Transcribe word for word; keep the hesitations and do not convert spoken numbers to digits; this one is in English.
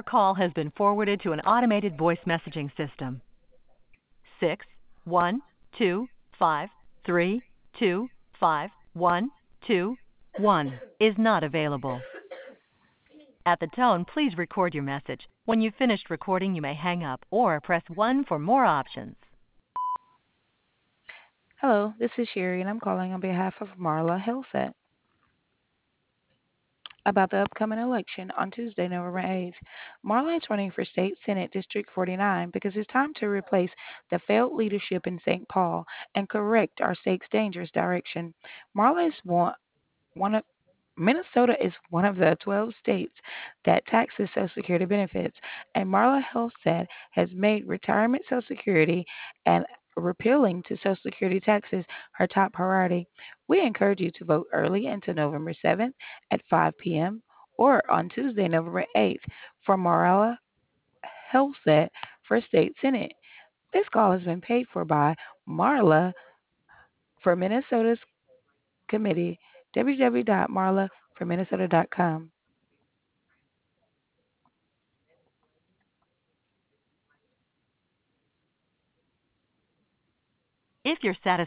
call has been forwarded to an automated voice messaging system. Six one two five three two five one two one is not available. At the tone, please record your message. When you've finished recording, you may hang up or press one for more options. Hello, this is Sherry, and I'm calling on behalf of Marla Hillset about the upcoming election on Tuesday, November eighth. Marla is running for State Senate District forty-nine because it's time to replace the failed leadership in Saint Paul and correct our state's dangerous direction. Marla is one, one of Minnesota is one of the twelve states that taxes Social Security benefits, and Marla Hillstead has made retirement Social Security and repealing to Social Security taxes her top priority. We encourage you to vote early until November seventh at five p.m. or on Tuesday, November eighth for Marla Hillstead for State Senate. This call has been paid for by Marla for Minnesota's committee, w w w dot marla for minnesota dot com. If you're satisfied